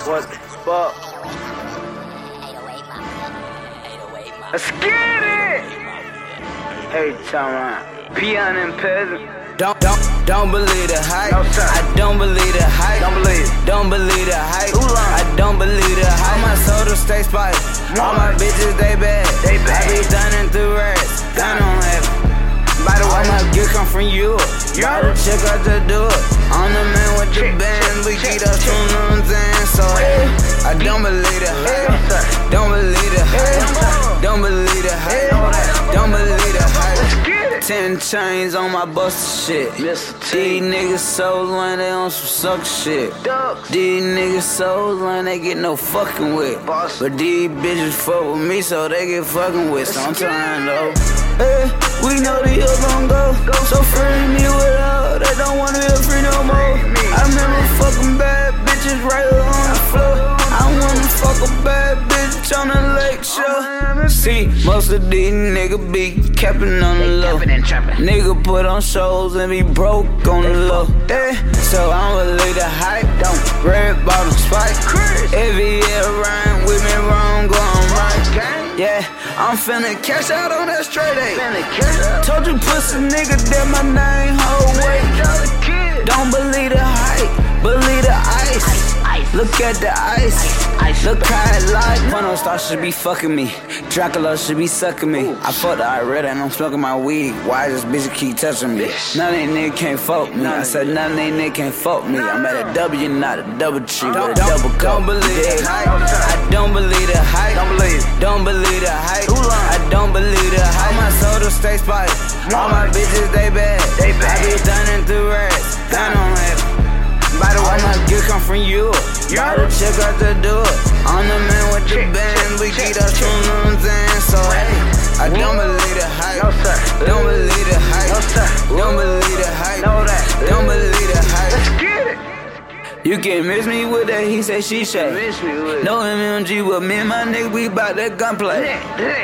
What the fuck? Let's get it! Hey, time peon and peasant. Don't believe the hype. No, sir. I don't believe the hype. Don't believe it. Don't believe the hype. Too long. I don't believe the hype. All my soda stay spiked. All my bitches, they bad. They bad. I be dunning through rats. I don't have it. By the way, All my gear come from Europe. Y'all the chick out to do it. I'm the man with the band. We get up from them and so I don't believe the hype. Don't believe the hype. Don't believe the hype. Don't believe the hype. 10 chains on my buster shit. These niggas so lame, they on some sucker shit. These niggas so lame, they get no fucking with. But these bitches fuck with me, so they get fucking with. Sometimes though, hey, we know the hill gon' go. So free me without, they don't wanna be free no more. I remember fucking bad bitches right here on the floor. I wanna fuck a bad bitch on the lake shore. See, most of these niggas be capping on the low. Nigga put on shows and be broke on the low. Yeah, so I don't believe the hype. Don't red bottom spike. Every year rhyme with me wrong, going right. Yeah, I'm finna cash out on that straight A. Told you pussy nigga that my name whole way. Don't believe the hype, believe the ice. Look at the ice. Look how it like. Porno star should be fucking me. Dracula should be sucking me. I fucked the Iretta and I'm smoking my weed. Why this bitch keep touching me? None of they niggas can't fuck me. I said none of they niggas can't fuck me. I'm at a W, not a double tree, but a double cup. Don't believe the hype. I don't believe the hype. Don't believe the hype. I don't believe the hype. All my soda stay spiked. All my bitches, they bad. I be dunning through rats. I don't have it. By the way, all my gear come from Europe. Y'all the chick out to do it. I'm the man with the band. We get up from them and so I don't believe the hype. Don't believe the hype. Don't believe the hype. Don't believe the hype. You can't miss me with that, he say, she say. No MMG with me and my nigga, we bout that gunplay.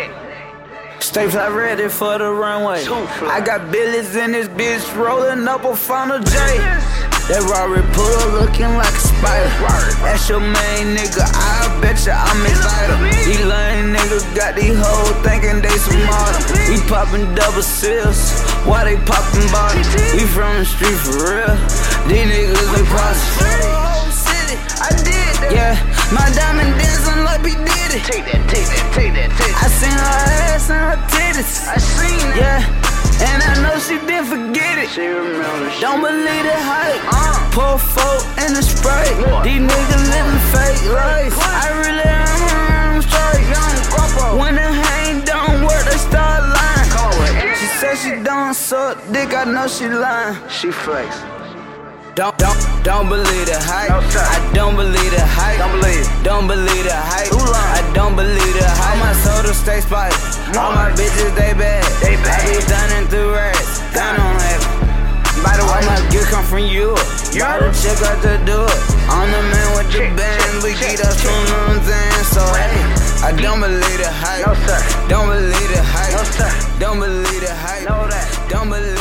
Stay fly ready for the runway. I got billies in this bitch rolling up a funnel J. That Rari puller looking like a spider. That's your main nigga, I bet ya I'm excited. These lame niggas got these hoes thinking they smarter. We poppin' double seals, why they poppin' bottles? We from the street for real, these niggas impossible. I did that. Yeah, my diamond dancing like he did it. Take that. I seen her ass and her titties. I seen that. Yeah. And I know she didn't forget it. She remembers. Don't believe the hype. Pour folk in the Sprite. These niggas living fake life. I really am around straight. When the hang don't work, they start lying. She said she don't suck dick, I know she lying. She flex. Don't believe the hype. I don't believe the hype. Don't believe the hype. I don't believe the hype. All my soda stay spiked. All my bitches, they bad. I be dunning through rats. I don't have it. By the way, all my gear come from Europe. Y'all the chick out to do it. I'm the man with the band. We get up from them and so I don't believe the hype. Don't believe the hype. Don't believe the hype. Don't believe